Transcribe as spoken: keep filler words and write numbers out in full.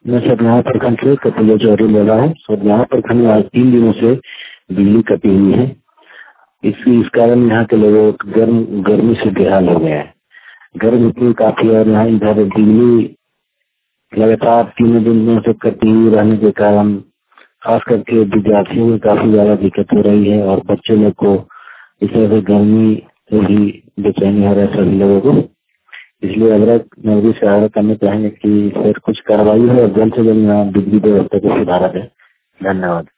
मैं सर यहाँ प्रखंड से कपिल चौधरी बोल रहा हूँ। सर यहाँ प्रखंड में आज तीन दिनों से बिजली कटी हुई है। इसी इस कारण यहाँ के लोगों गर्म गर्मी से बेहाल हो गया है। गर्म इतनी काफी और यहाँ इधर बिजली लगातार तीनों दिनों से कटी हुई रहने के कारण खास करके विद्यार्थियों में काफी ज्यादा दिक्कत हो रही है और बच्चे लोग को इस तरह से गर्मी से भी बेचैनी हो रहा है सभी लोगों को। इसलिए अगर नगरी से आग्रह करना चाहेंगे कि सर कुछ कार्रवाई हो और जल्द से जल्द यहाँ बिजली व्यवस्था को सुधारा जाए। धन्यवाद।